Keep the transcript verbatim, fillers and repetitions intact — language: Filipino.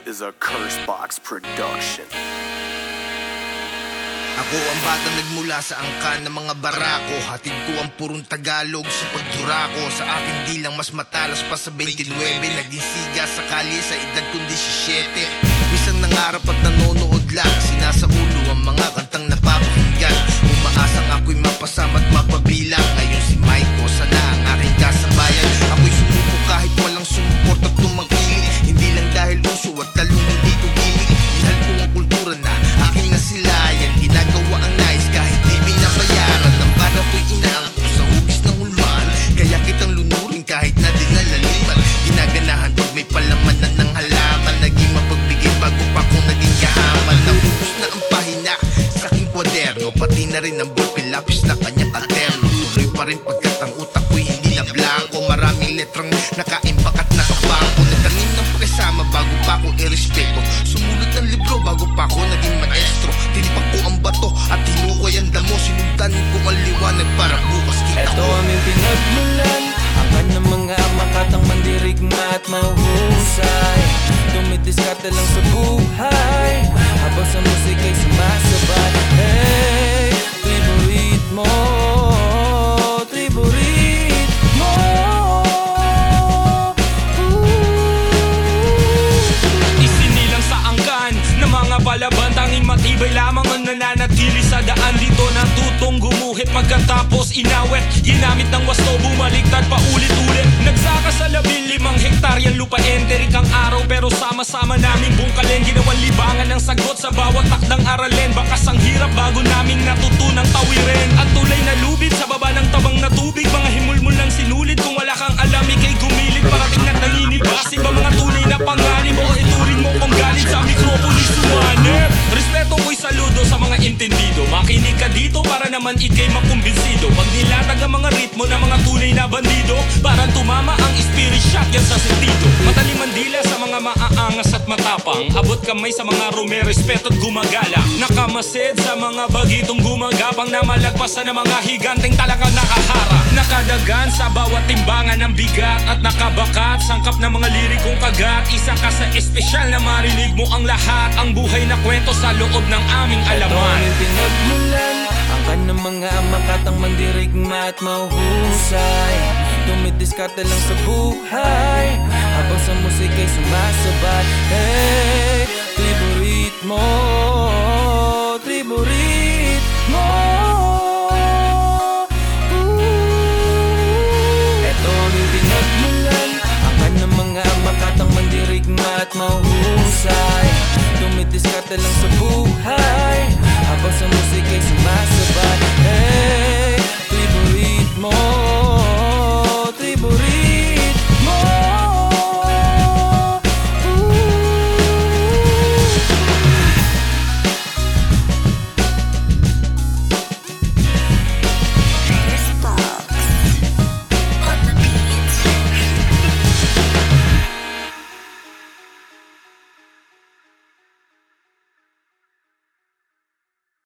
is a Cursebox production. Ako ang batang nagmula sa angkan ng mga barako. Hatid ko ang purong Tagalog sa pagdura ko. Sa akin di lang mas matalas pa sa twenty-nine. Naging siga sa kalye sa edad kong seventeen. Minsan nangarap at nanonood lang. Sinasaulo ang mga kantang napapakinggan. Umaasang ako'y mapasama at mapabilang. Ngayon si Maiko sana ang aking kasabayan. Ako'y sumuko kahit walang sumuport at tumangkilik. Hindi lang dahil uso at talong hindi ko gilig. Minahal ko ang kultura na aking nasilayan. Ginagawa ang nais kahit di binabayaran. Ang para ko'y inaangko sa hugis ng hulman. Kaya kitang lunurin kahit na di nalaliman. Ginaganahan pag may palamanan ng halaman. Naging mapagbigay bago pa kong naging kahaman. Nabubos na ang pahina sa aking kwaderno. Pati na rin ang ballpen, lapis na kanyang katerno. Tuloy pa rin pagkat ang utak ko'y hindi na blanco. Maraming letrang nakaimbak at nakabangko. Nagtanim ng pakisama bago pa ako irespeto. Sumulat ng libro bago pa ako naging maestro. Tinipak ko ang bato at hinukoy ang damo. Sinundan ko ang liwanag para bukas kita Ito ko. aming pinagmulan, angkan ng mga makatang mandirigma at mahusay. Dumidiskarte lang sa buhay habang sa musika'y sumasabay. Hey, triburit mo, triburit mo. Isinilang sa angkan ng mga palaban, tanging matibay lamang ang nananatili sa daan. Dito natutong gumuhit pagkatapos inawet. Ginamit ng wasto, bumaliktad pa ulit-ulit. Nagsaka sa labing limang hektaryang lupa, enterik ang araw pero sama-sama namin bungkalin. Ginawang libangan ng sagot sa bawat takdang aralin. Bakas ang hirap bago naming natutunang tawirin. At tulay na lubid sa baba ng tabang na tubig. Mga himulmul lang sinulit, kung wala kang alam ikay gumilit. Parating na nanginibasi ba mga tunay na pangalim mo? Ituring mo kung galing sa mikropono sumanip. Respeto ko'y saludo sa mga intendido. Makinig ka dito para naman ikay makumbinsido. Pag nilatag ang mga ritmo ng mga tunay na bandido, parang tumama ang spirit shot yan sa sentido. Matalim ang dila sa mga maaangas at matapang. Abot kamay sa mga rume, respeto at gumagala. Nakamasid sa mga bagitong gumagapang, na malagpasan ng mga higanteng talagang nakahara. Nakadagan sa bawat timbangan ng bigat at nakabakat, sangkap ng mga lirikong kagat. Isa ka sa espesyal na marinig mo ang lahat. Ang buhay na kwento sa loob ng aming alaman. Ito aming pinagmulan, angkan ng mga makatang mandirigma at mahusay. Dumidiskarte lang sa buhay habang sa musika'y sumasabay. Hey, triburit mo, triburit mo. Ito aming pinagmulan, angkan ng mga makatang mandirigma at mahusay. Dumidiskarte lang sa buhay